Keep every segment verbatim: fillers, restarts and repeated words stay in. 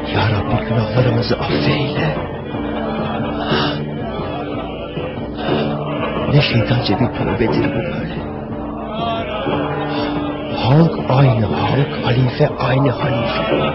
Ya Rabbi günahlarımızı affeyle. Ne şeytanca bir tövbedir bu böyle. Halk aynı halk, halife aynı halife.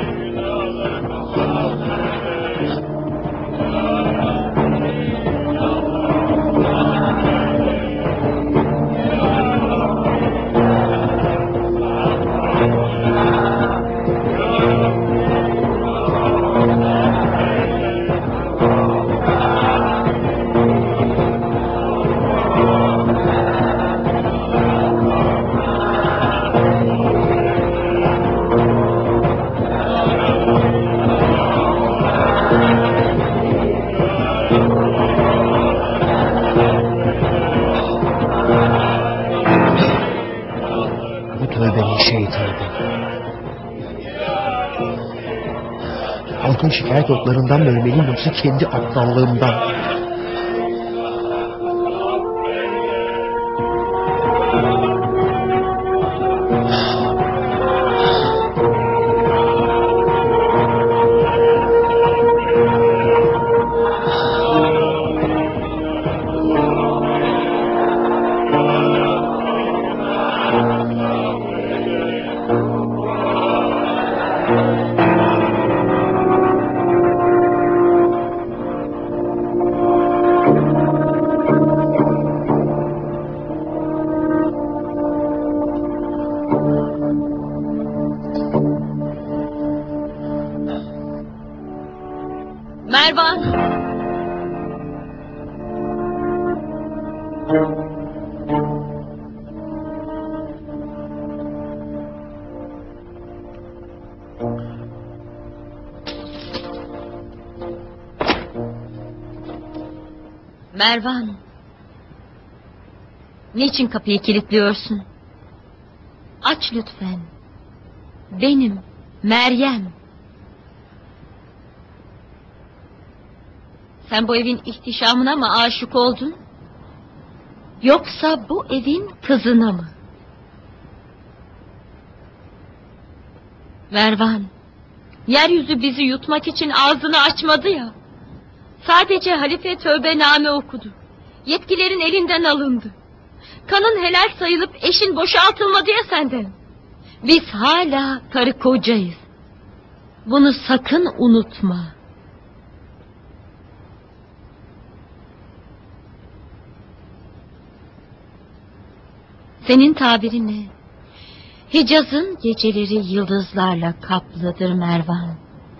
Halkın şikayet otlarından mı ölmeliyim yoksa kendi aptallığımdan? Mervan! Mervan! Niçin kapıyı kilitliyorsun? Aç lütfen. Benim, Meryem. Sen bu evin ihtişamına mı aşık oldun? Yoksa bu evin kızına mı? Mervan, yeryüzü bizi yutmak için ağzını açmadı ya. Sadece halife tövbename okudu. Yetkilerin elinden alındı. Kanın helal sayılıp eşin boşaltılmadı ya senden. Biz hala karı kocayız. Bunu sakın unutma. Senin tabirin ne? Hicaz'ın geceleri yıldızlarla kaplıdır Mervan.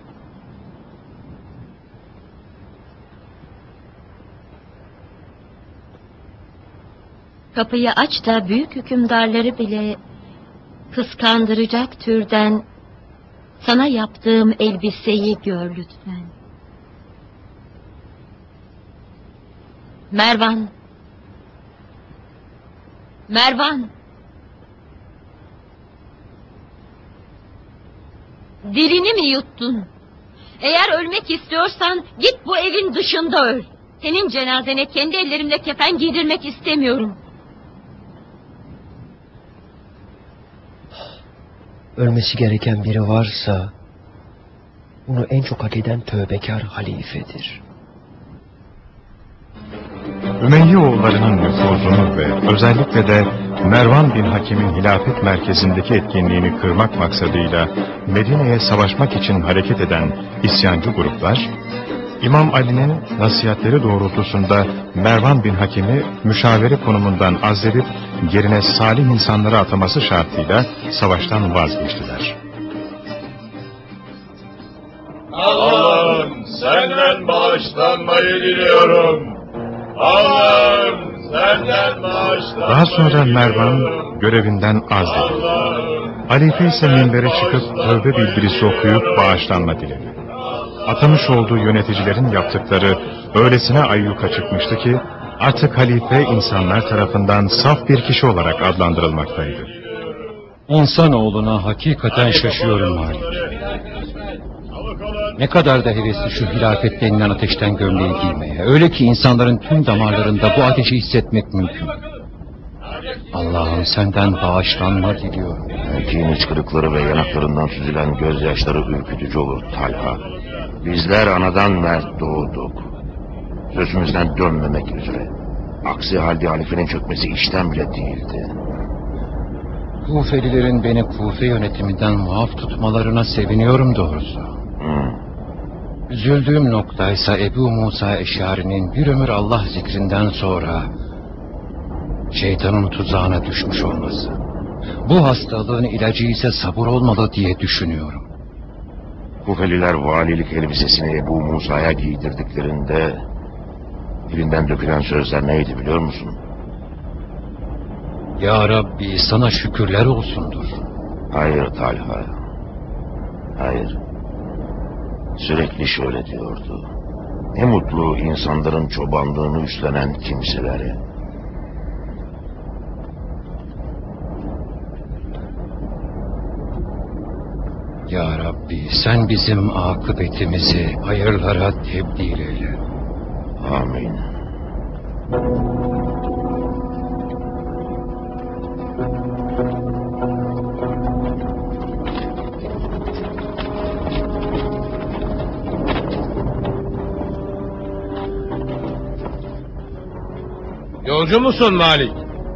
Kapıyı aç da büyük hükümdarları bile kıskandıracak türden sana yaptığım elbiseyi gör lütfen. Mervan. Mervan. Dilini mi yuttun? Eğer ölmek istiyorsan git bu evin dışında öl. Senin cenazene kendi ellerimle kefen giydirmek istemiyorum. Ölmesi gereken biri varsa bunu en çok hak eden tövbekar halifedir. Ümeyye oğullarının nüfuzunu ve özellikle de Mervan bin Hakim'in hilafet merkezindeki etkinliğini kırmak maksadıyla Medine'ye savaşmak için hareket eden isyancı gruplar, İmam Ali'nin nasihatleri doğrultusunda Mervan bin Hakim'i müşavere konumundan azledip yerine salih insanları ataması şartıyla savaştan vazgeçtiler. Allah'ım senden bağışlanmayı diliyorum. Allah'ım senden bağışlanmayı Daha sonra Mervan görevinden azledildi. Halife ise minbere çıkıp tövbe bildirisi okuyup bağışlanma diledi. Atamış olduğu yöneticilerin yaptıkları öylesine ayyuka çıkmıştı ki artık halife insanlar tarafından saf bir kişi olarak adlandırılmaktaydı. İnsanoğluna hakikaten şaşıyorum Malik. Ne kadar da hevesli şu hilafet denilen ateşten gömleği giymeye. Öyle ki insanların tüm damarlarında bu ateşi hissetmek mümkün. Allah'ım senden bağışlanma diliyorum. Erkeğin hıçkırıkları ve yanaklarından süzülen gözyaşları ürkütücü olur Talha. Bizler anadan mert doğduk. Sözümüzden dönmemek üzere. Aksi halde halifenin çökmesi işten bile değildi. Kufelilerin beni Kufe yönetiminden muaf tutmalarına seviniyorum doğrusu. Hmm. Üzüldüğüm noktaysa Ebu Musa Eş'ari'nin bir ömür Allah zikrinden sonra şeytanın tuzağına düşmüş olması. Bu hastalığın ilacı ise sabır olmalı diye düşünüyorum. Kufeliler valilik elbisesini Ebu Musa'ya giydirdiklerinde dilinden dökülen sözler neydi biliyor musun? Ya Rabbi sana şükürler olsundur. Hayır Talha. Hayır. Sürekli şöyle diyordu. Ne mutlu insanların çobanlığını üstlenen kimselere. Ya Rabbi sen bizim akıbetimizi hayırlara tebdil eyle. Amin. Yolcu musun Malik?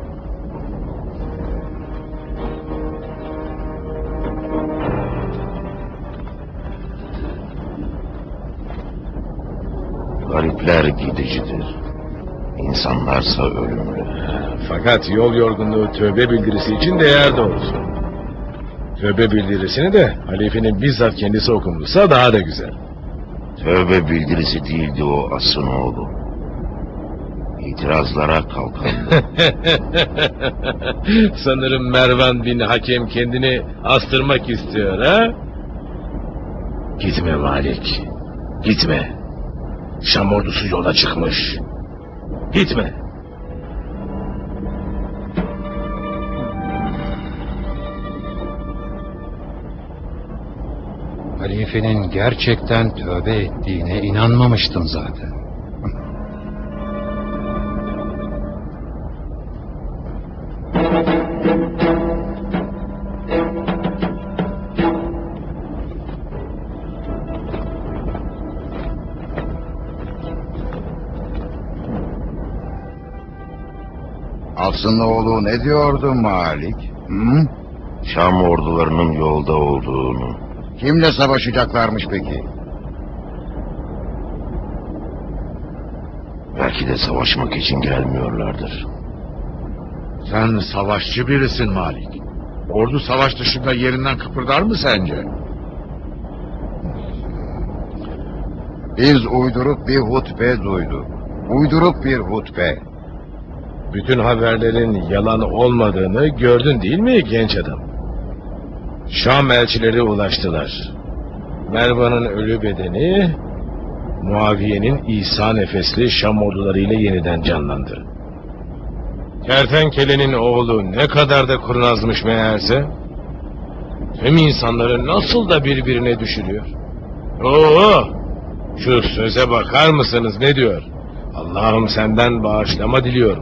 Garipler gidicidir. İnsanlarsa ölümlü. Fakat yol yorgunluğu tövbe bildirisi için değer doğrusu. Tövbe bildirisini de halifenin bizzat kendisi okumuşsa daha da güzel. Tövbe bildirisi değildi o asın oğlu. İtirazlara kalkandı. Sanırım Mervan bin Hakem kendini astırmak istiyor ha? Gitme Malik. Gitme. Şam ordusu yola çıkmış. Gitme. Halifenin gerçekten tövbe ettiğine inanmamıştım zaten. Aslı'nın oğlu ne diyordu Malik? Hı? Şam ordularının yolda olduğunu. Kimle savaşacaklarmış peki? Belki de savaşmak için gelmiyorlardır. Sen savaşçı birisin Malik. Ordu savaş dışında yerinden kıpırdar mı sence? Biz uyduruk bir hutbe duyduk. Uyduruk bir hutbe. Bütün haberlerin yalan olmadığını gördün değil mi genç adam? Şam elçileri ulaştılar. Mervan'ın ölü bedeni Muaviye'nin İsa nefesli Şam ordularıyla yeniden canlandı. Kertenkelenin oğlu ne kadar da kurnazmış meğerse. Tüm insanları nasıl da birbirine düşürüyor. Oo, şu söze bakar mısınız ne diyor? Allah'ım senden bağışlama diliyorum.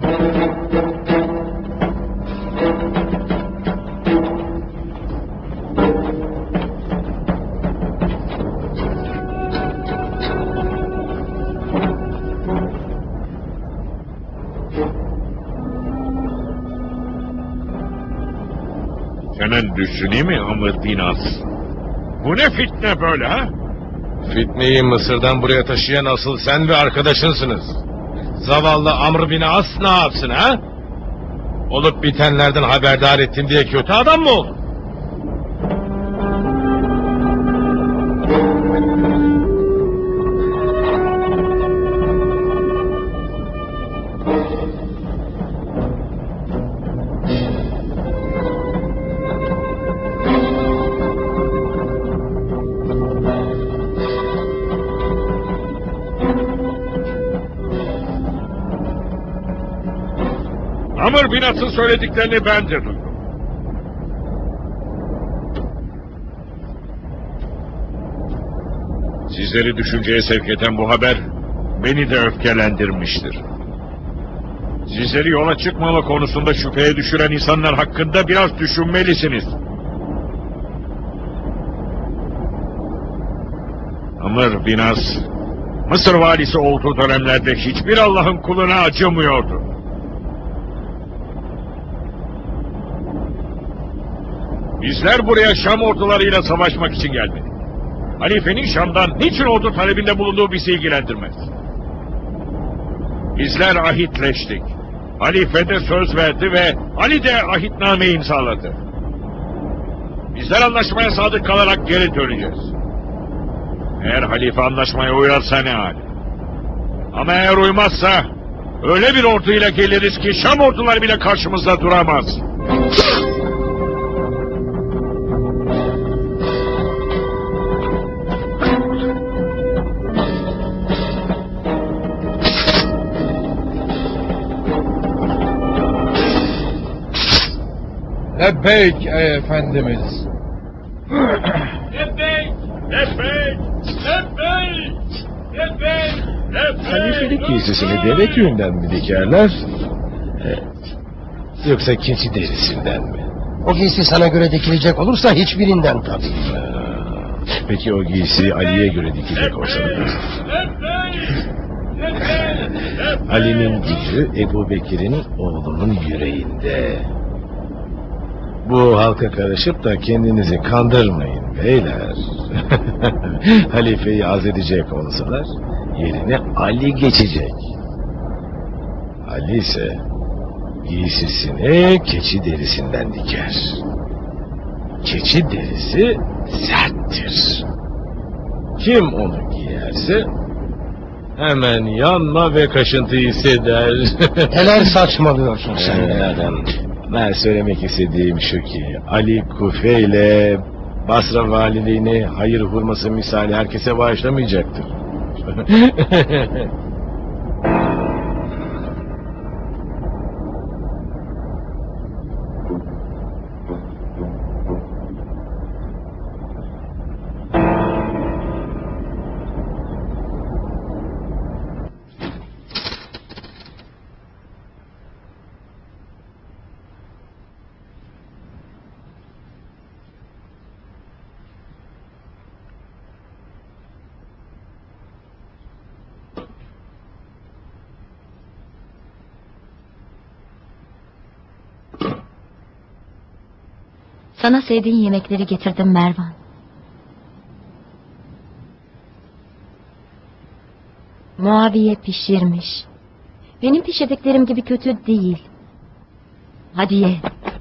Senin düşünü mü Amr bin As? Bu ne fitne böyle ha? Fitneyi Mısır'dan buraya taşıyan asıl sen ve arkadaşınsınız. Zavallı Amr bin As ne yapsın ha? Olup bitenlerden haberdar ettin diye kötü adam mı oldun? Amr bin As'ın söylediklerini ben de duydum. Sizleri düşünceye sevk eden bu haber beni de öfkelendirmiştir. Sizleri yola çıkmama konusunda şüpheye düşüren insanlar hakkında biraz düşünmelisiniz. Amr bin As, Mısır valisi olduğu dönemlerde hiçbir Allah'ın kuluna acımıyordu. Bizler buraya Şam ordularıyla savaşmak için gelmedik. Halifenin Şam'dan niçin ordu talebinde bulunduğu bizi ilgilendirmez. Bizler ahitleştik. Halife de söz verdi ve Ali de ahitname imzaladı. Bizler anlaşmaya sadık kalarak geri döneceğiz. Eğer halife anlaşmaya uyarsa ne hali? Ama eğer uymazsa öyle bir orduyla geliriz ki Şam orduları bile karşımızda duramaz. Lebbeyk ey efendimiz. Lebbeyk! Lebbeyk! Lebbeyk! Lebbeyk! Lebbeyk! Halifelik giysisini deve tüyünden mi dikerler? Yoksa keçi derisinden mi? O giysi sana göre dikilecek olursa hiçbirinden tabii. Peki o giysi Ali'ye göre dikecek olsa mı? Ali'nin gücü Ebu Bekir'in oğlunun yüreğinde. Bu halka karışıp da kendinizi kandırmayın beyler. Halifeyi azledecek olsalar yerine Ali geçecek. Ali ise giysisini keçi derisinden diker. Keçi derisi serttir. Kim onu giyerse hemen yanma ve kaşıntı hisseder. Neler saçmalıyorsun sen be adam? Ben söylemek istediğim şu ki Ali Kufe ile Basra valiliğini hayır hurması misali herkese bağışlamayacaktır. Sana sevdiğin yemekleri getirdim Mervan. Muaviye pişirmiş. Benim pişirdiklerim gibi kötü değil. Hadi ye.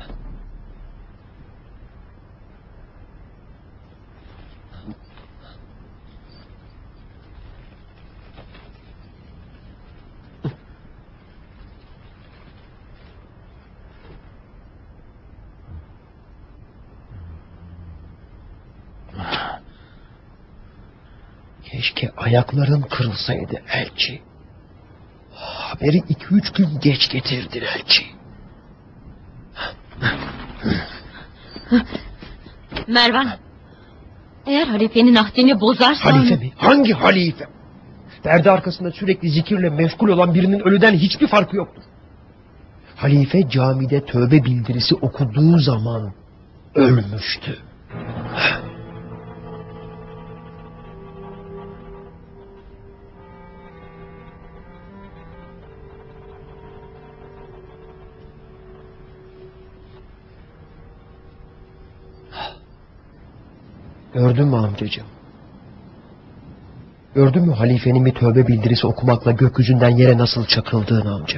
Keşke ayakların kırılsaydı elçi. Haberi iki üç gün geç getirdin elçi. Mervan, eğer halifenin ahdini bozarsan... Halife mi? Hangi halife? Derdi arkasında sürekli zikirle meşgul olan birinin ölüden hiçbir farkı yoktur. Halife camide tövbe bildirisi okuduğu zaman ölmüştü. Gördün mü amcacığım? Gördün mü halifenin bir tövbe bildirisi okumakla gökyüzünden yere nasıl çakıldığını amca?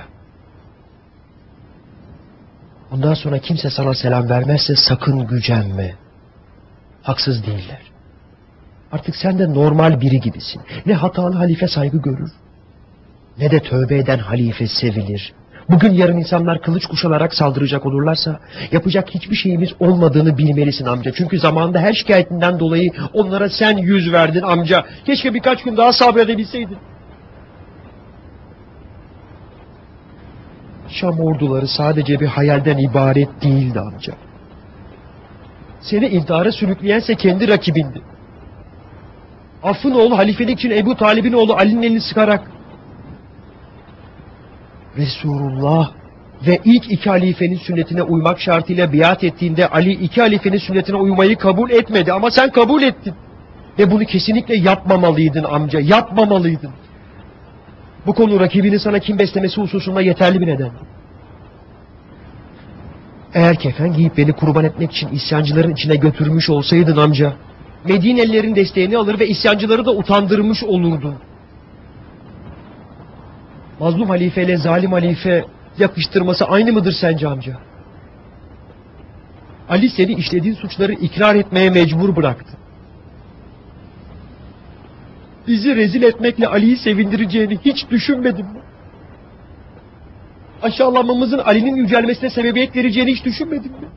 Bundan sonra kimse sana selam vermezse sakın gücenme. Haksız değiller. Artık sen de normal biri gibisin. Ne hatalı halife saygı görür, ne de tövbe eden halife sevilir. Bugün yarın insanlar kılıç kuşanarak saldıracak olurlarsa yapacak hiçbir şeyimiz olmadığını bilmelisin amca. Çünkü zamanında her şikayetinden dolayı onlara sen yüz verdin amca. Keşke birkaç gün daha sabredebilseydin. Şam orduları sadece bir hayalden ibaret değildi amca. Seni intihara sürükleyense kendi rakibindi. Affın oğlu halifelik için Ebu Talib'in oğlu Ali'nin elini sıkarak Resulullah ve ilk iki halifenin sünnetine uymak şartıyla biat ettiğinde Ali iki halifenin sünnetine uymayı kabul etmedi ama sen kabul ettin. Ve bunu kesinlikle yapmamalıydın amca, yapmamalıydın. Bu konu rakibinin sana kin beslemesi hususunda yeterli bir neden. Eğer kefen giyip beni kurban etmek için isyancıların içine götürmüş olsaydın amca, Medinelilerin desteğini alır ve isyancıları da utandırmış olurdun. Mazlum halife ile zalim halife yakıştırması aynı mıdır sence amca? Ali seni işlediğin suçları ikrar etmeye mecbur bıraktı. Bizi rezil etmekle Ali'yi sevindireceğini hiç düşünmedin mi? Aşağılanmamızın Ali'nin yücelmesine sebebiyet vereceğini hiç düşünmedin mi?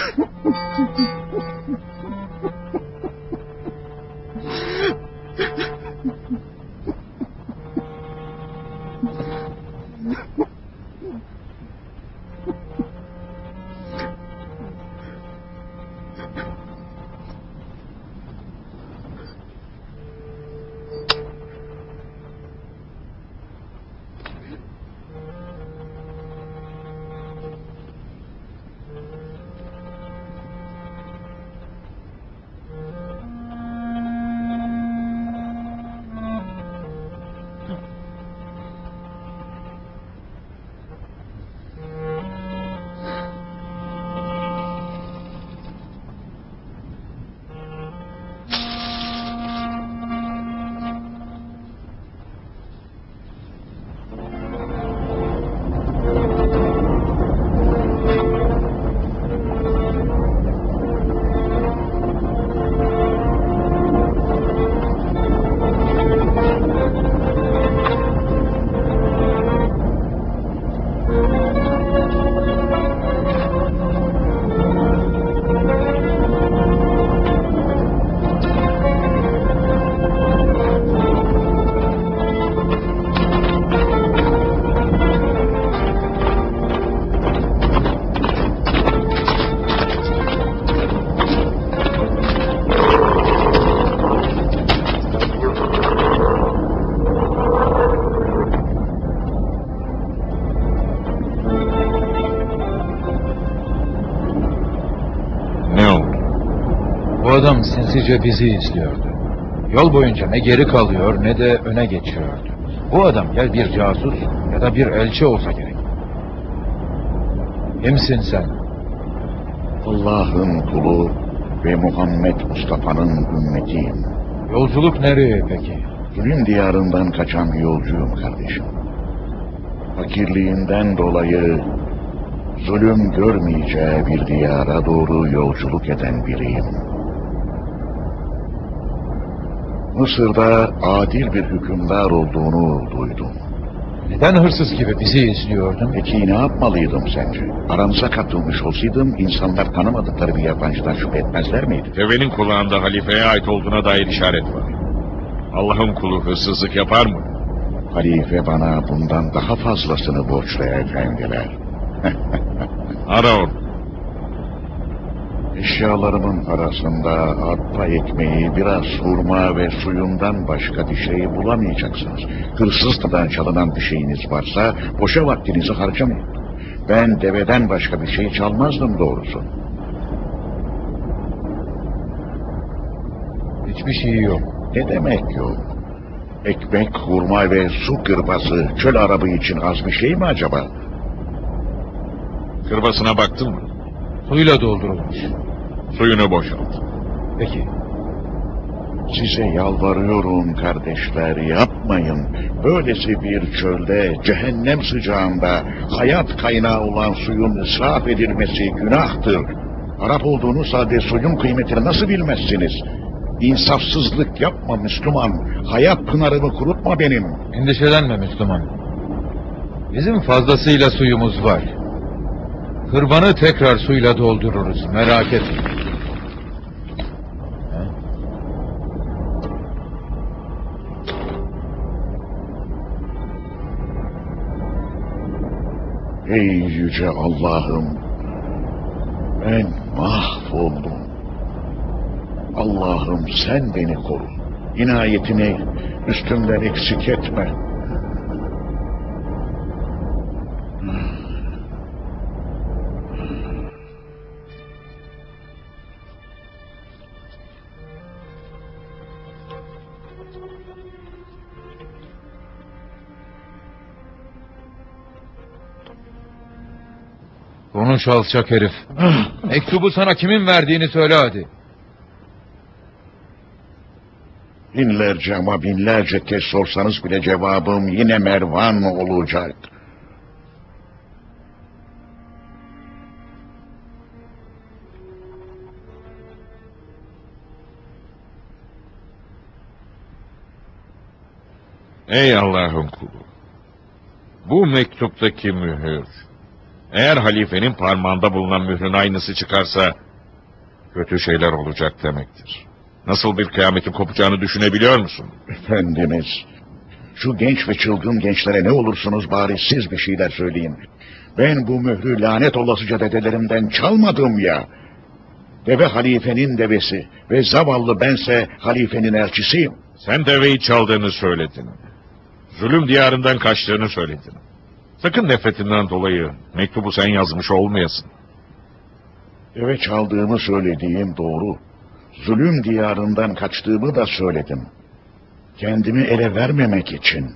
Bu adam sinsice bizi izliyordu. Yol boyunca ne geri kalıyor ne de öne geçiyordu. Bu adam ya bir casus ya da bir elçi olsa gerek. Kimsin sen? Allah'ın kulu ve Muhammed Mustafa'nın ümmetiyim. Yolculuk nereye peki? Zulüm diyarından kaçan bir yolcuyum kardeşim. Fakirliğinden dolayı zulüm görmeyeceği bir diyara doğru yolculuk eden biriyim. Mısır'da adil bir hükümdar olduğunu duydum. Neden hırsız gibi bizi izliyordun? Peki ne yapmalıydım sence? Aramıza katılmış olsaydım insanlar tanımadıkları bir yabancıdan şüphe etmezler miydi? Devenin kulağında halifeye ait olduğuna dair işaret var. Allah'ın kulu hırsızlık yapar mı? Halife bana bundan daha fazlasını borçlu efendiler. Ara onu. Eşyalarımın arasında arpa ekmeği, biraz hurma ve suyundan başka bir şey bulamayacaksınız. Hırsızdan çalınan bir şeyiniz varsa boşa vaktinizi harcamayın. Ben deveden başka bir şey çalmazdım doğrusu. Hiçbir şey yok. Ne demek yok? Ekmek, hurma ve su kırbası çöl arabı için az bir şey mi acaba? Kırbasına baktın mı? Suyla doldurulmuş. Suyunu boşalt. Peki. Size yalvarıyorum kardeşler, yapmayın. Böylesi bir çölde, cehennem sıcağında hayat kaynağı olan suyun israf edilmesi günahtır. Arap olduğunuz halde suyun kıymetini nasıl bilmezsiniz? İnsafsızlık yapma Müslüman. Hayat pınarımı kurutma benim. Endişelenme Müslüman. Bizim fazlasıyla suyumuz var. Hırbanı tekrar suyla doldururuz. Merak etme. Ey yüce Allah'ım, ben mahvoldum. Allah'ım sen beni koru. İnayetini üstümden eksik etme. Konuş alçak herif. Mektubu sana kimin verdiğini söyle hadi. Binlerce ama binlerce kez sorsanız bile cevabım yine Mervan olacak. Ey Allah'ın kulu! Bu mektuptaki mühür, eğer halifenin parmağında bulunan mührün aynısı çıkarsa, kötü şeyler olacak demektir. Nasıl bir kıyametin kopacağını düşünebiliyor musun? Efendimiz, şu genç ve çılgın gençlere ne olursunuz bari siz bir şeyler söyleyin. Ben bu mührü lanet olasıca dedelerimden çalmadım ya. Deve halifenin devesi ve zavallı bense halifenin elçisiyim. Sen deveyi çaldığını söyledin. Zulüm diyarından kaçtığını söyledin. Sakın nefretinden dolayı mektubu sen yazmış olmayasın. Deve çaldığımı söylediğim doğru. Zulüm diyarından kaçtığımı da söyledim. Kendimi ele vermemek için.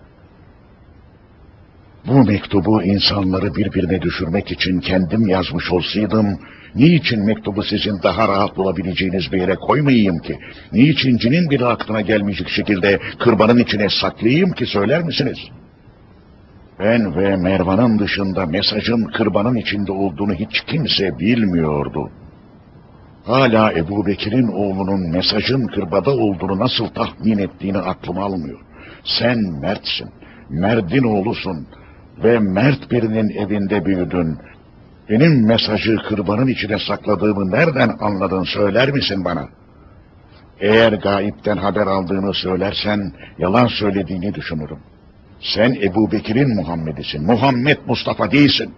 Bu mektubu insanları birbirine düşürmek için kendim yazmış olsaydım, niçin mektubu sizin daha rahat bulabileceğiniz bir yere koymayayım ki? Niçin cinin bile aklına gelmeyecek şekilde kırbanın içine saklayayım ki, söyler misiniz? Ben ve Mervan'ın dışında mesajın kırbanın içinde olduğunu hiç kimse bilmiyordu. Hala Ebu Bekir'in oğlunun mesajın kırbada olduğunu nasıl tahmin ettiğini aklım almıyor. Sen mertsin, merdin oğlusun ve mert birinin evinde büyüdün. Benim mesajı kırbanın içine sakladığımı nereden anladın, söyler misin bana? Eğer gayipten haber aldığını söylersen yalan söylediğini düşünürüm. Sen Ebu Bekir'in Muhammed'isin, Muhammed Mustafa değilsin.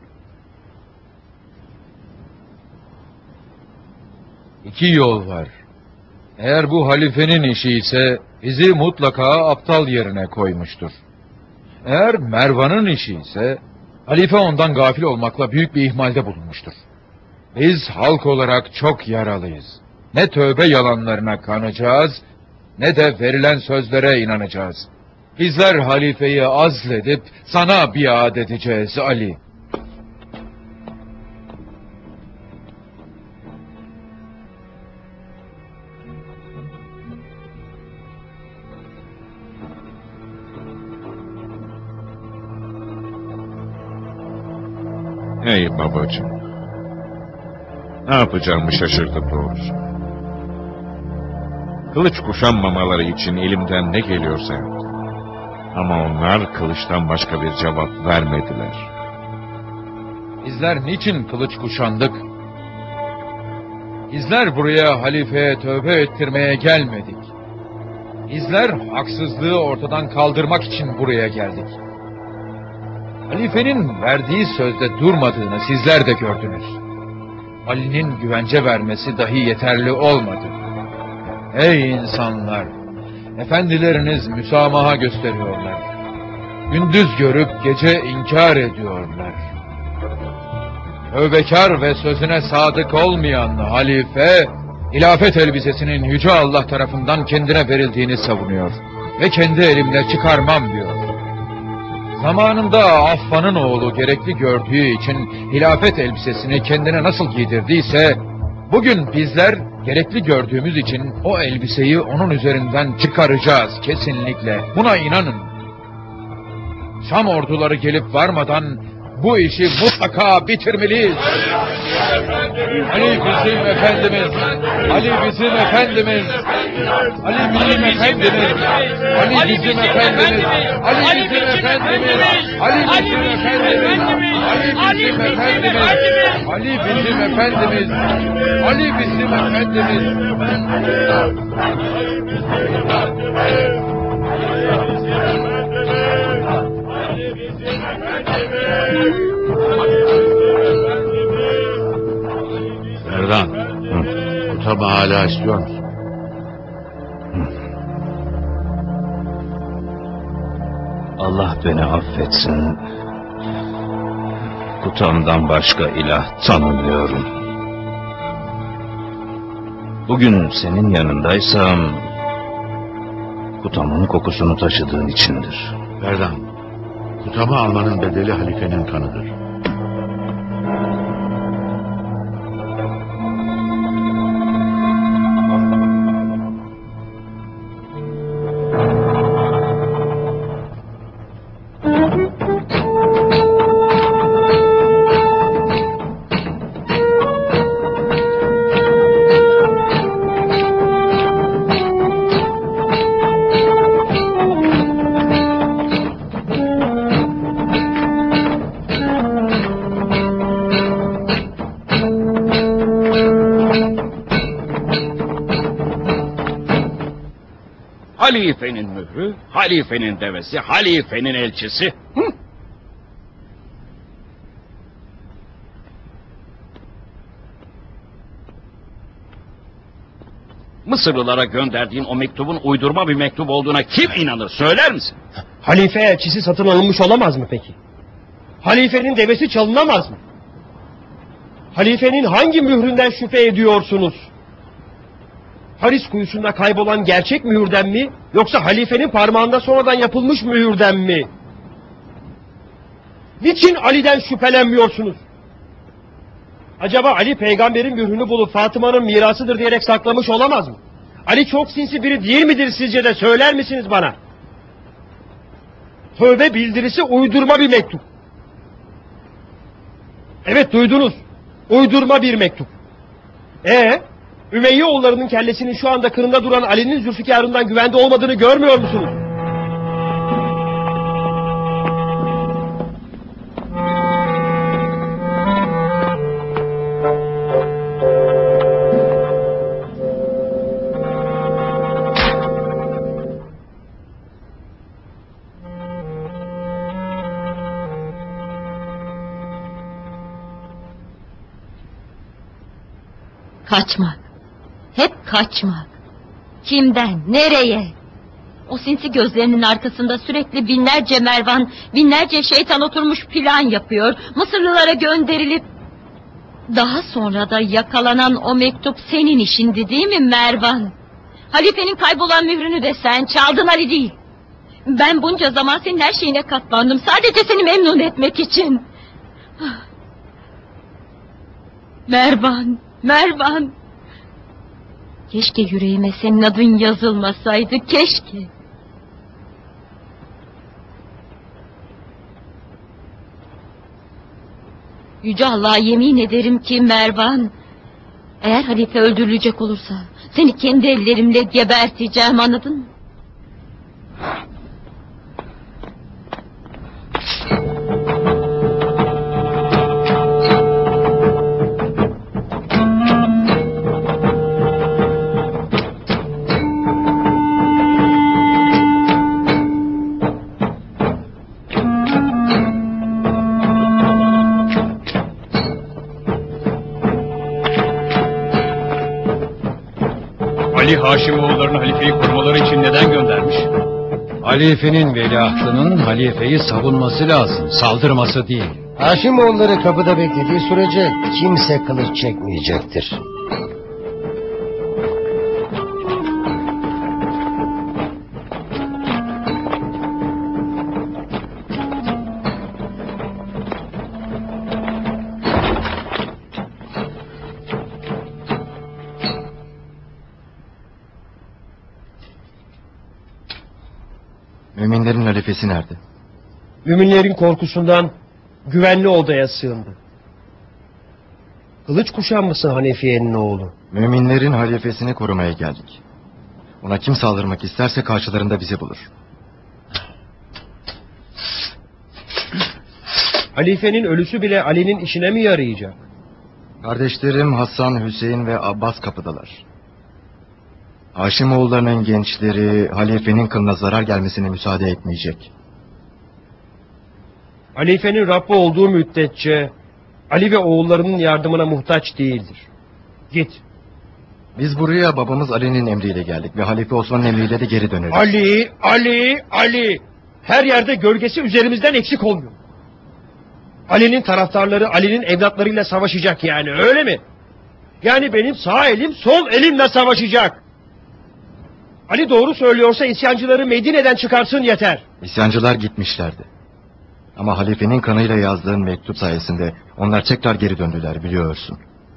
İki yol var. Eğer bu halifenin işi ise bizi mutlaka aptal yerine koymuştur. Eğer Mervan'ın işi ise halife ondan gafil olmakla büyük bir ihmalde bulunmuştur. Biz halk olarak çok yaralıyız. Ne tövbe yalanlarına kanacağız, ne de verilen sözlere inanacağız. Bizler halifeyi azledip sana biat edeceğiz Ali. Ey babacığım! Ne yapacağımı şaşırdım doğrusu. Kılıç kuşanmamaları için elimden ne geliyorsa yaptım. Ama onlar kılıçtan başka bir cevap vermediler. Bizler niçin kılıç kuşandık? Bizler buraya halifeye tövbe ettirmeye gelmedik. Bizler haksızlığı ortadan kaldırmak için buraya geldik. Halifenin verdiği sözde durmadığını sizler de gördünüz. Ali'nin güvence vermesi dahi yeterli olmadı. Ey insanlar! Efendileriniz müsamaha gösteriyorlar. Gündüz görüp gece inkar ediyorlar. Tövbekar ve sözüne sadık olmayan halife, hilafet elbisesinin Yüce Allah tarafından kendine verildiğini savunuyor. Ve kendi elimle çıkarmam diyor. Zamanında Affan'ın oğlu gerekli gördüğü için hilafet elbisesini kendine nasıl giydirdiyse, bugün bizler gerekli gördüğümüz için o elbiseyi onun üzerinden çıkaracağız kesinlikle. Buna inanın. Şam orduları gelip varmadan bu işi mutlaka bitirmeliyiz. Ali bizim efendimiz. Ali bizim efendimiz. Ali bizim efendimiz. Ali bizim efendimiz. Ali bizim efendimiz. Ali bizim efendimiz. Ali bizim efendimiz. Ali bizim efendimiz. Ali bizim efendimiz. Merdan, kutabı hala istiyor musun? Allah beni affetsin. Kutamdan başka ilah tanımıyorum. Bugün senin yanındaysam kutamın kokusunu taşıdığın içindir. Merdan, kutamı almanın bedeli halifenin kanıdır. Halifenin mührü, halifenin devesi, halifenin elçisi. Hı? Mısırlılara gönderdiğin o mektubun uydurma bir mektup olduğuna kim inanır, söyler misin? Halife elçisi satın alınmış olamaz mı peki? Halifenin devesi çalınamaz mı? Halifenin hangi mühründen şüphe ediyorsunuz? Haris kuyusunda kaybolan gerçek mühürden mi, yoksa halifenin parmağında sonradan yapılmış mühürden mi? Niçin Ali'den şüphelenmiyorsunuz? Acaba Ali peygamberin mührünü bulup Fatıma'nın mirasıdır diyerek saklamış olamaz mı? Ali çok sinsi biri değil midir sizce de, söyler misiniz bana? Tövbe bildirisi uydurma bir mektup. Evet, duydunuz. Uydurma bir mektup. Ee, Ümeyye oğullarının kellesinin şu anda kırında duran Ali'nin Zülfikar'ından güvende olmadığını görmüyor musunuz? Kaçmak. Hep kaçmak. Kimden? Nereye? O sinsi gözlerinin arkasında sürekli binlerce Mervan, binlerce şeytan oturmuş plan yapıyor. Mısırlılara gönderilip... Daha sonra da yakalanan o mektup senin işindi değil mi Mervan? Halifenin kaybolan mührünü de sen çaldın, Ali değil. Ben bunca zaman senin her şeyine katlandım. Sadece seni memnun etmek için. Mervan, Mervan. Keşke yüreğime senin adın yazılmasaydı, keşke. Yüce Allah'a yemin ederim ki Mervan, eğer halife öldürülecek olursa seni kendi ellerimle geberteceğim, anladın mı? Ali Haşimoğullarını halifeyi korumaları için neden göndermiş? Halifenin veliahtının halifeyi savunması lazım, saldırması değil. Haşimoğulları kapıda beklediği sürece kimse kılıç çekmeyecektir. Müminlerin halifesi nerede? Müminlerin korkusundan güvenli odaya sığındı. Kılıç kuşanması Hanefiye'nin oğlu. Müminlerin halifesini korumaya geldik. Ona kim saldırmak isterse karşılarında bizi bulur. Halifenin ölüsü bile Ali'nin işine mi yarayacak? Kardeşlerim Hasan, Hüseyin ve Abbas kapıdalar. Haşimoğullarının gençleri halifenin kılına zarar gelmesine müsaade etmeyecek. Halifenin Rabbi olduğu müddetçe Ali ve oğullarının yardımına muhtaç değildir. Git. Biz buraya babamız Ali'nin emriyle geldik ve Halife Osman'ın emriyle de geri döneriz. Ali, Ali, Ali. Her yerde gölgesi üzerimizden eksik olmuyor. Ali'nin taraftarları Ali'nin evlatlarıyla savaşacak yani, öyle mi? Yani benim sağ elim sol elimle savaşacak. Ali doğru söylüyorsa isyancıları Medine'den çıkarsın yeter. İsyancılar gitmişlerdi. Ama halifenin kanıyla yazdığın mektup sayesinde onlar tekrar geri döndüler, biliyorsun.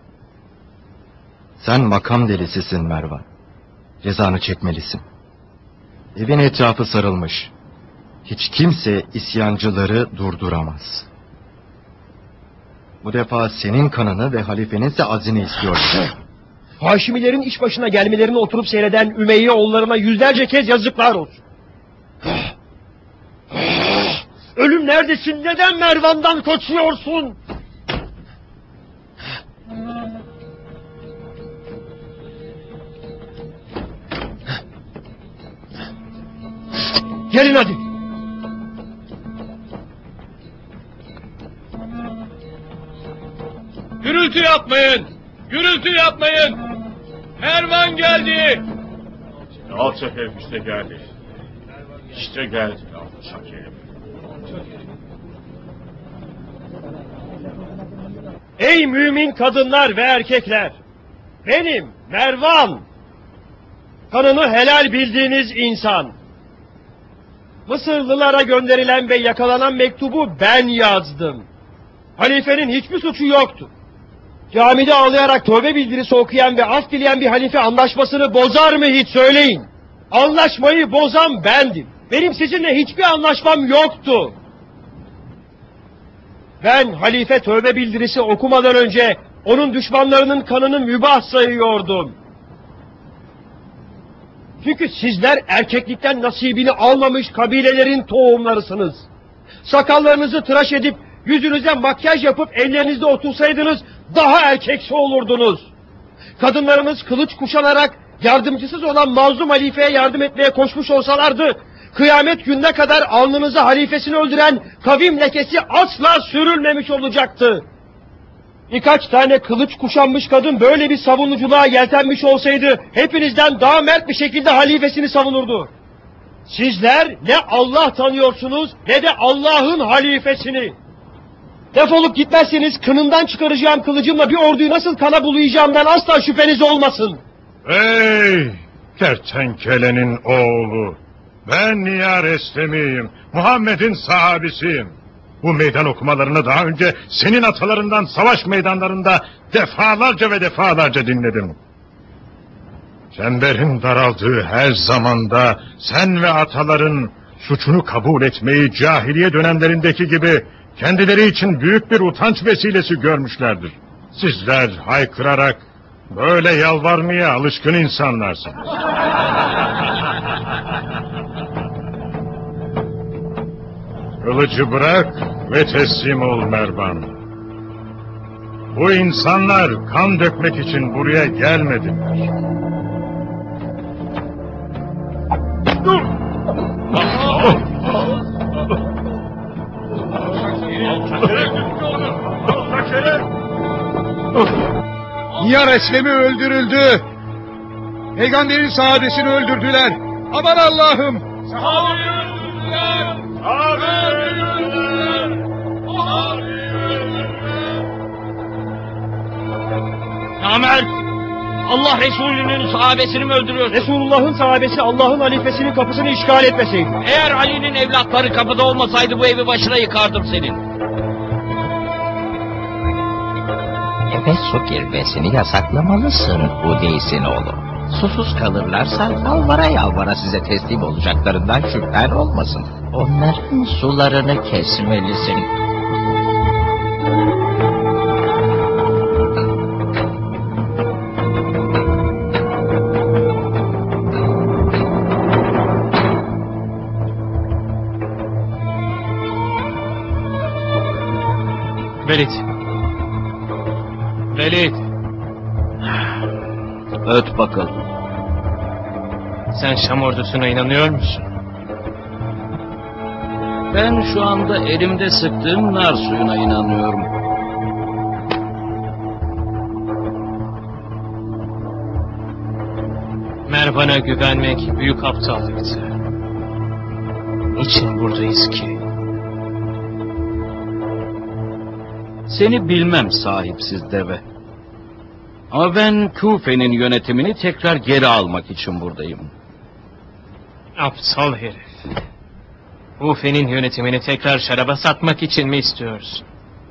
Sen makam delisisin Mervan. Cezanı çekmelisin. Evin etrafı sarılmış. Hiç kimse isyancıları durduramaz. Bu defa senin kanını ve halifenin ise azini istiyorum. Haşimilerin iş başına gelmelerini oturup seyreden Ümeyye oğullarına yüzlerce kez yazıklar olsun. Ölüm neredesin? Neden Mervan'dan kaçıyorsun? Gelin hadi. Gürültü yapmayın. Gürültü yapmayın. Mervan geldi. Alçak herif işte geldi. İşte geldi alçak herif. Ey mümin kadınlar ve erkekler! Benim Mervan! Kanını helal bildiğiniz insan. Mısırlılara gönderilen ve yakalanan mektubu ben yazdım. Halifenin hiçbir suçu yoktu. Camide ağlayarak tövbe bildirisi okuyan ve af dileyen bir halife anlaşmasını bozar mı hiç söyleyin? Anlaşmayı bozan bendim. Benim sizinle hiçbir anlaşmam yoktu. Ben halife tövbe bildirisi okumadan önce onun düşmanlarının kanını mübah sayıyordum. Çünkü sizler erkeklikten nasibini almamış kabilelerin tohumlarısınız. Sakallarınızı tıraş edip yüzünüze makyaj yapıp ellerinizde otursaydınız daha erkeksi olurdunuz. Kadınlarınız kılıç kuşanarak yardımcısız olan mazlum halifeye yardım etmeye koşmuş olsalardı, kıyamet gününe kadar alnınıza halifesini öldüren kavim lekesi asla sürülmemiş olacaktı. Birkaç tane kılıç kuşanmış kadın böyle bir savunuculuğa yeltenmiş olsaydı hepinizden daha mert bir şekilde halifesini savunurdu. Sizler ne Allah tanıyorsunuz ne de Allah'ın halifesini. Defolup gitmezseniz kınından çıkaracağım kılıcımla bir orduyu nasıl kana bulayacağımdan asla şüpheniz olmasın. Ey kertenkelenin oğlu! Ben Niyar Eslemi'yim, Muhammed'in sahabisiyim. Bu meydan okumalarını daha önce senin atalarından savaş meydanlarında defalarca ve defalarca dinledim. Çemberin daraldığı her zamanda sen ve ataların suçunu kabul etmeyi cahiliye dönemlerindeki gibi kendileri için büyük bir utanç vesilesi görmüşlerdir. Sizler haykırarak böyle yalvarmaya alışkın insanlarsınız. Kılıcı bırak ve teslim ol Mervan. Bu insanlar kan dökmek için buraya gelmediler. Dur! Niyar Eslemi öldürüldü. Peygamberin sahabesini öldürdüler. Aman Allah'ım! Sahabeyi öldürdüler. Sahabeyi öldürdüler. Sahabeyi öldürdüler. Namert! Allah Resulü'nün sahabesini mi öldürüyor? Resulullah'ın sahabesi Allah'ın halifesinin kapısını işgal etmeseydi. Eğer Ali'nin evlatları kapıda olmasaydı bu evi başına yıkardım senin. Nefes su kirvesini yasaklamalısın Udeysin oğlum. Susuz kalırlarsa yalvara yalvara size teslim olacaklarından şüphen olmasın. Onların sularını kesmelisin. Velid. Velid. Öt bakalım. Sen Şam ordusuna inanıyor musun? Ben şu anda elimde sıktığım nar suyuna inanıyorum. Mervan'a güvenmek büyük aptallıktı. Niçin buradayız ki? Seni bilmem sahipsiz deve. Ama ben Kufe'nin yönetimini tekrar geri almak için buradayım. Aptal herif. Kufe'nin yönetimini tekrar şaraba satmak için mi istiyorsun?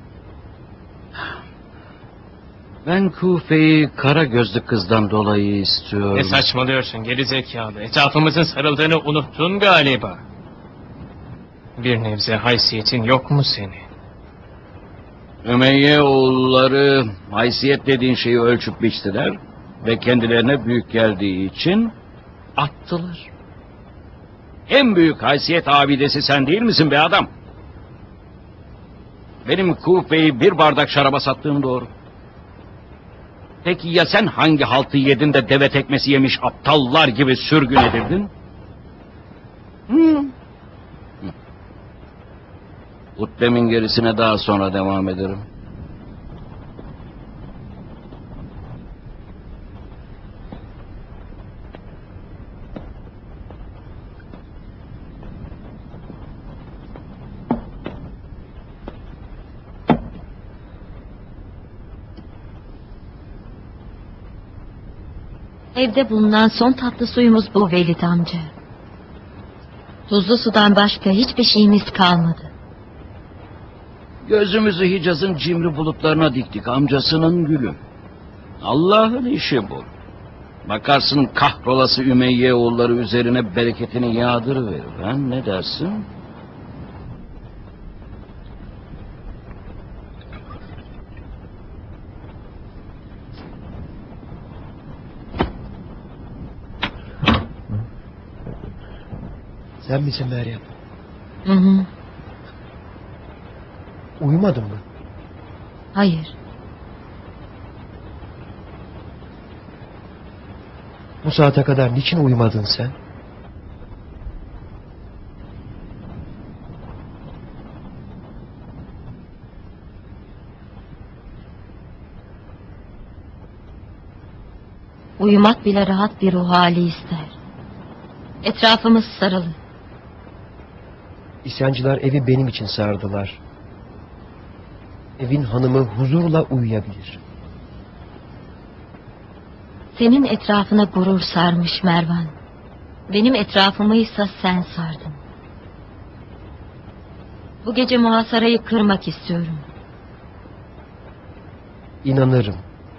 Ben Kufe'yi kara gözlü kızdan dolayı istiyorum. Ne saçmalıyorsun geri zekalı? Etrafımızın sarıldığını unuttun galiba. Bir nebze haysiyetin yok mu senin? Ümeyye oğulları haysiyet dediğin şeyi ölçüp biçtiler ve kendilerine büyük geldiği için attılar. En büyük haysiyet abidesi sen değil misin be adam? Benim Kufe'yi bir bardak şaraba sattığım doğru. Peki ya sen hangi haltı yedin de deve tekmesi yemiş aptallar gibi sürgün edildin? Hmm. Hutbemin gerisine daha sonra devam ederim. Evde bulunan son tatlı suyumuz bu Velid amca. Tuzlu sudan başka hiçbir şeyimiz kalmadı. Gözümüzü Hicaz'ın cimri bulutlarına diktik amcasının gülü. Allah'ın işi bu. Bakarsın kahrolası Ümeyye oğulları üzerine bereketini yağdırıverir. Ha, ne dersin? Sen misin Meryem? Hı hı. Uyumadın mı? Hayır. Bu saate kadar niçin uyumadın sen? Uyumak bile rahat bir ruh hali ister. Etrafımız sarılı. İsyancılar evi benim için sardılar. Evin hanımı huzurla uyuyabilir. Senin etrafına gurur sarmış Mervan. Benim etrafımıysa sen sardın. Bu gece muhasarayı kırmak istiyorum. İnanırım.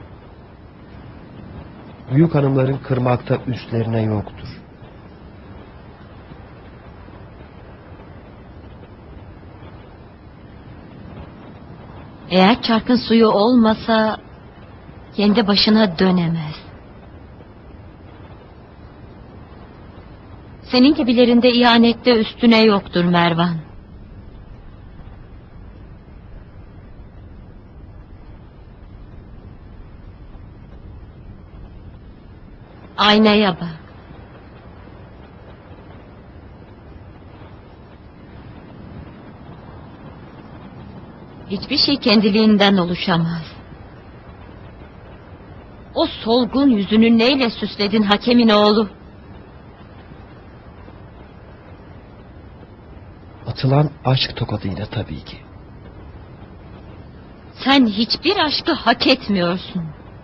Büyük hanımların kırmakta üstlerine yoktur. Eğer çarkın suyu olmasa kendi başına dönemez. Senin gibilerinde ihanette üstüne yoktur Mervan. Aynaya bak. Hiçbir şey kendiliğinden oluşamaz. O solgun yüzünü neyle süsledin hakemin oğlu? Atılan aşk tokadıyla tabii ki. Sen hiçbir aşkı hak etmiyorsun.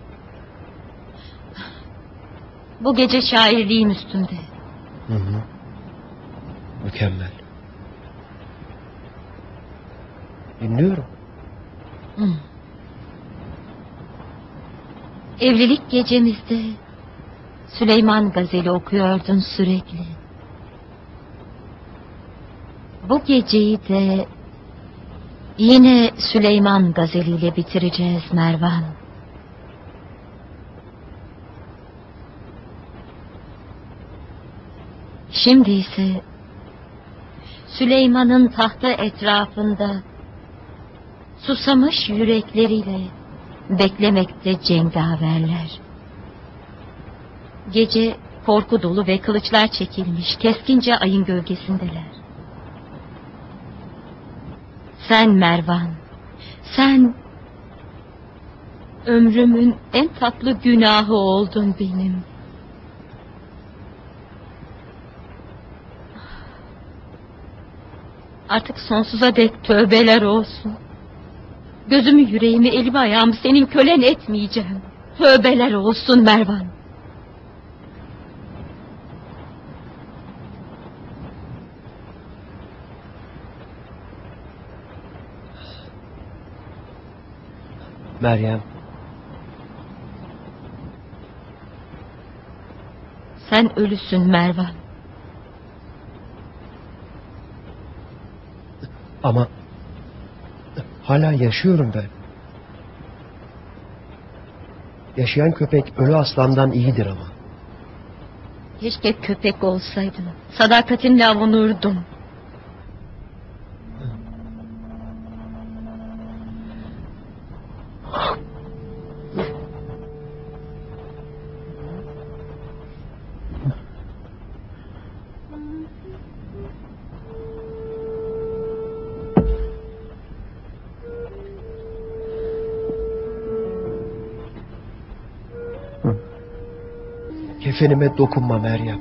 Bu gece şairliğim üstünde. Hı hı. Mükemmel. Dinliyorum. Hı. Evlilik gecemizde Süleyman Gazeli okuyordun sürekli. Bu geceyi de yine Süleyman Gazeli ile bitireceğiz Mervan. Şimdi ise Süleyman'ın tahta etrafında susamış yürekleriyle beklemekte cengaverler. Gece korku dolu ve kılıçlar çekilmiş keskince ayın gölgesindeler. Sen Mervan, sen ömrümün en tatlı günahı oldun benim. Artık sonsuza dek tövbeler olsun. Gözümü, yüreğimi, elimi, ayağımı senin kölen etmeyeceğim. Tövbeler olsun Mervan. Meryem. Sen ölüsün Mervan. Ama hala yaşıyorum ben. Yaşayan köpek ölü aslandan iyidir ama. Keşke köpek olsaydın. Sadakatinle avunurdum. Kefenime dokunma Meryem.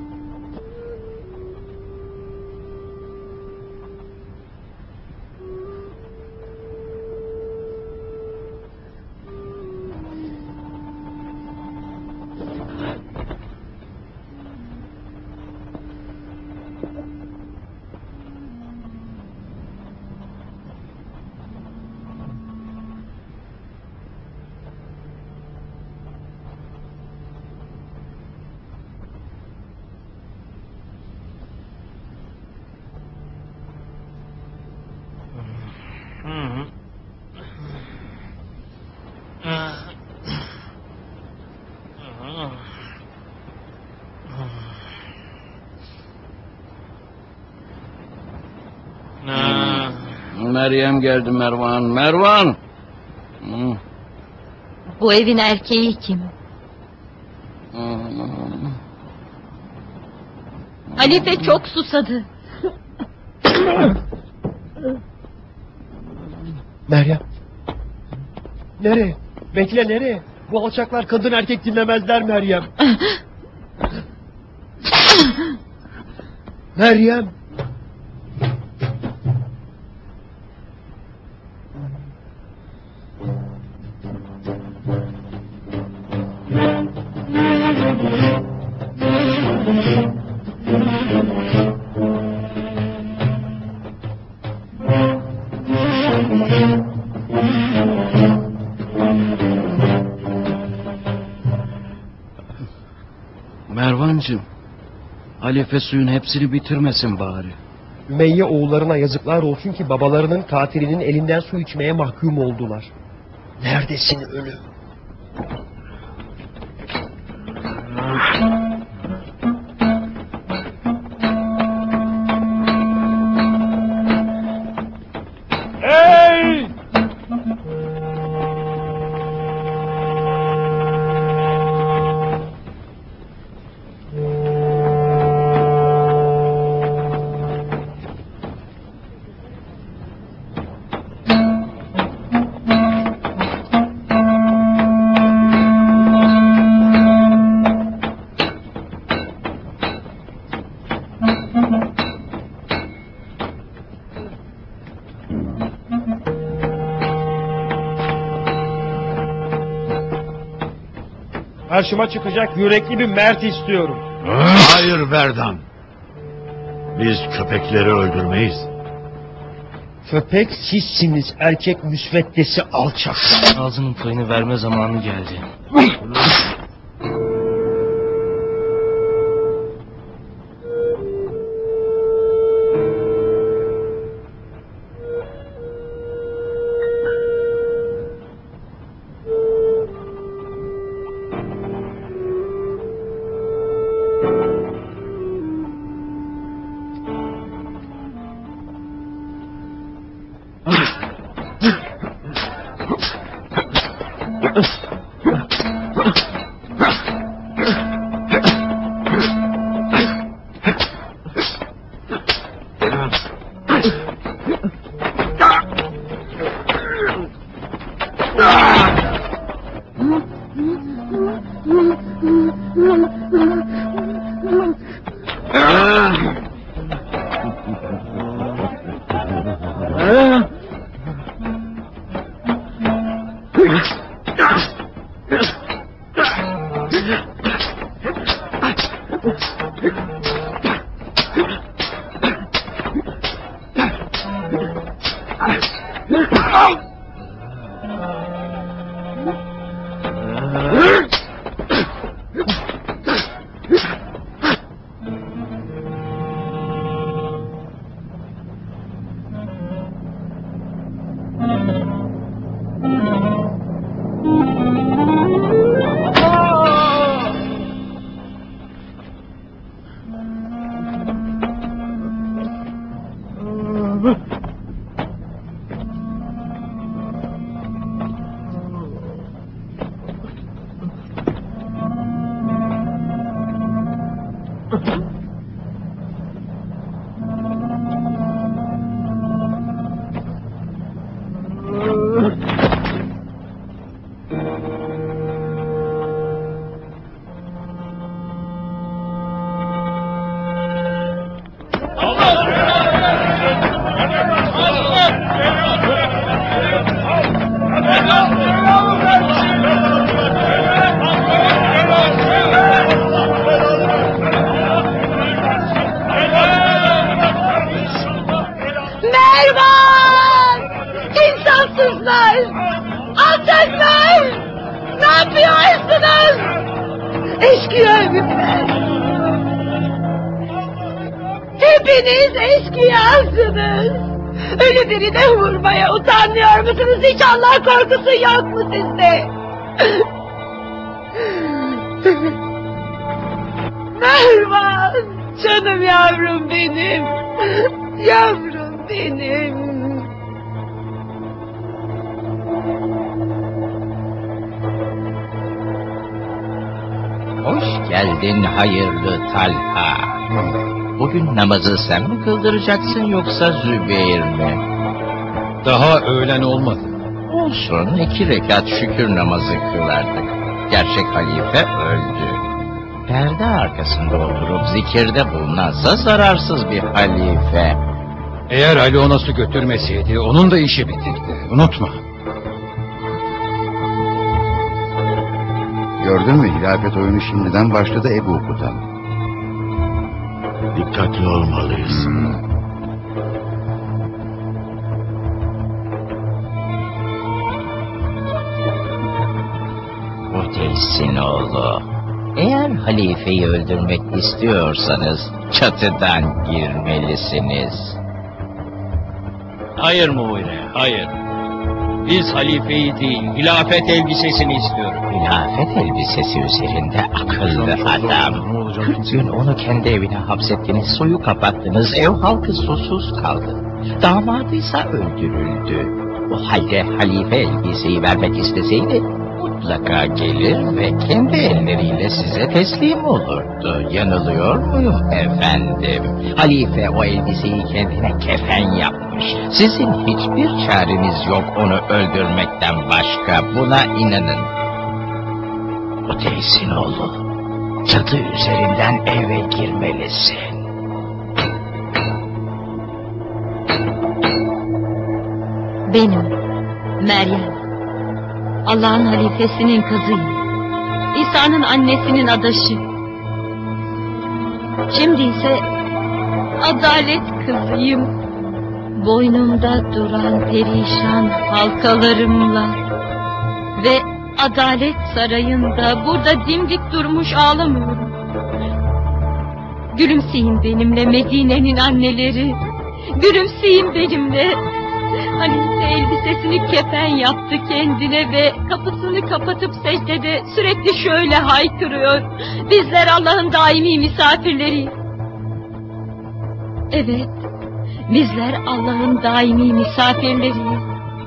Meryem geldi Mervan. Mervan! Hmm. Bu evin erkeği kim? Hmm. Halife çok susadı. Meryem. Nereye? Bekle nereye? Bu alçaklar kadın erkek dinlemezler Meryem. Meryem. Mervancığım, halife suyun hepsini bitirmesin bari. Ümeyye oğullarına yazıklar olsun ki babalarının katilinin elinden su içmeye mahkum oldular. Neredesin ölüm? Hey! Karşıma çıkacak yürekli bir mert istiyorum. Hayır Verdan. Biz köpekleri öldürmeyiz. Köpek sizsiniz erkek müsveddesi alçaklar. Ağzının payını verme zamanı geldi. Alçaklar! Alçaklar! Ne yapıyorsunuz? Eşkıya herifler! Hepiniz eşkıyasınız! Ölü biri de vurmaya utanmıyor musunuz? Hiç Allah korkusu yok mu sizde? Mervan! Canım yavrum benim! Yavrum benim! Hoş geldin hayırlı Talha. Bugün namazı sen mi kıldıracaksın yoksa Zübeyir mi? Daha öğlen olmadı. Olsun, iki rekat şükür namazı kılardık. Gerçek halife öldü. Perde arkasında oturup zikirde bulunansa zararsız bir halife. Eğer Ali ona su götürmeseydi onun da işi bitirdi. Unutma. Gördün mü, hilafet oyunu şimdiden başladı Ebu Kutan. Dikkatli olmalıyız. Muhtesin oğlu. Eğer halifeyi öldürmek istiyorsanız çatıdan girmelisiniz. Hayır Muhire, hayır. Biz halifeyi değil, hilafet elbisesini istiyoruz. Hilafet elbisesi üzerinde akıllı adam. kırk gün onu kendi evine hapsettiniz, suyu kapattınız, ev halkı susuz kaldı. Damadıysa öldürüldü. O halde halife elbiseyi vermek isteseydi mutlaka gelir ve kendi elleriyle size teslim olurdu. Yanılıyor muyum efendim? Halife o elbiseyi kendine kefen yapmış. Sizin hiçbir çareniz yok onu öldürmekten başka. Buna inanın. O değilsin oğlu. Çatı üzerinden eve girmelisin. Benim, Meryem. Allah'ın halifesinin kızıyım. İsa'nın annesinin adaşı. Şimdi ise adalet kızıyım. Boynumda duran perişan halkalarımla ve adalet sarayında burada dimdik durmuş ağlamıyorum. Gülümseyin benimle Medine'nin anneleri. Gülümseyin benimle. Halife elbisesini kefen yaptı kendine ve kapısını kapatıp secdede sürekli şöyle haykırıyor. Bizler Allah'ın daimi misafirleriyiz. Evet, bizler Allah'ın daimi misafirleriyiz.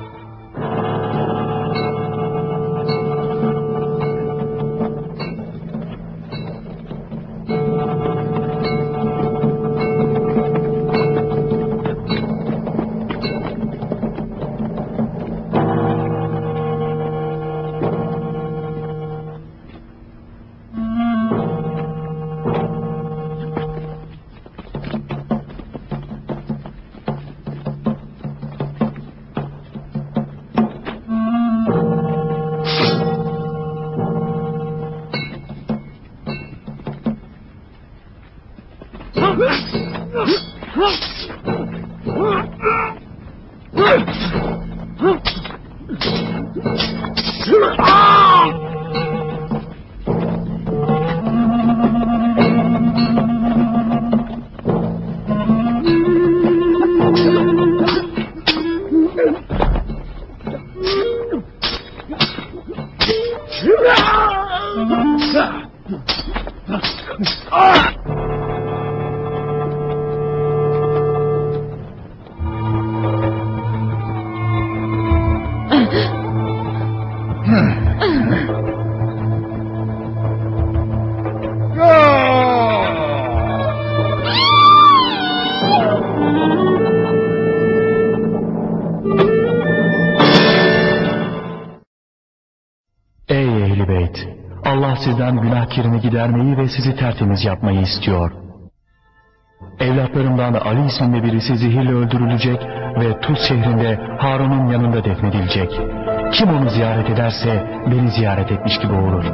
Sizden günah kirini gidermeyi ve sizi tertemiz yapmayı istiyor. Evlatlarımdan Ali isimli birisi zehirle öldürülecek ve Tuz şehrinde Harun'un yanında defnedilecek. Kim onu ziyaret ederse beni ziyaret etmiş gibi olur.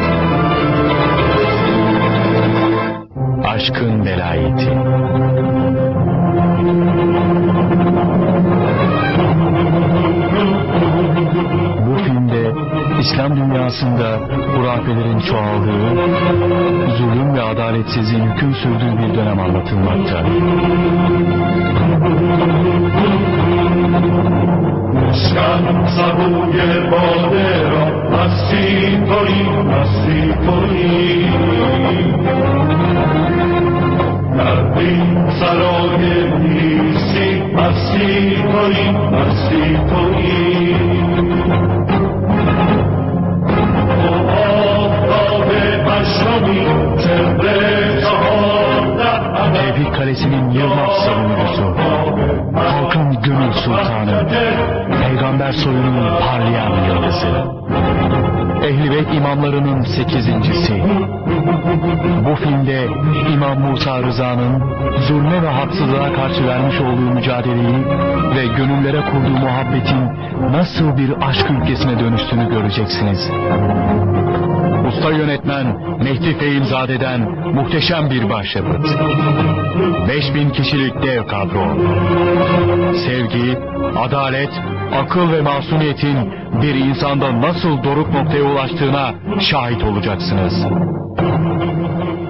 Aşkın velayeti. dünyasında hurafelerin çoğaldığı, zulüm ve adaletsizliğin hüküm sürdüğü bir dönem anlatılmakta. Tevhid Kalesi'nin yılmaz savunucusu, halkın gönül sultanı, peygamber soyunun parlayan yıldızı, Ehl-i Beyt imamlarının sekizincisi. Bu filmde İmam Musa Rıza'nın zulme ve haksızlığa karşı vermiş olduğu mücadeleyi ve gönüllere kurduğu muhabbetin nasıl bir aşk ülkesine dönüştüğünü göreceksiniz. Usta yönetmen Mehdi Fehimzade'den muhteşem bir başyapıt. beş bin kişilik dev kadro. Sevgi, adalet, akıl ve masumiyetin bir insanda nasıl doruk noktaya ulaştığına şahit olacaksınız.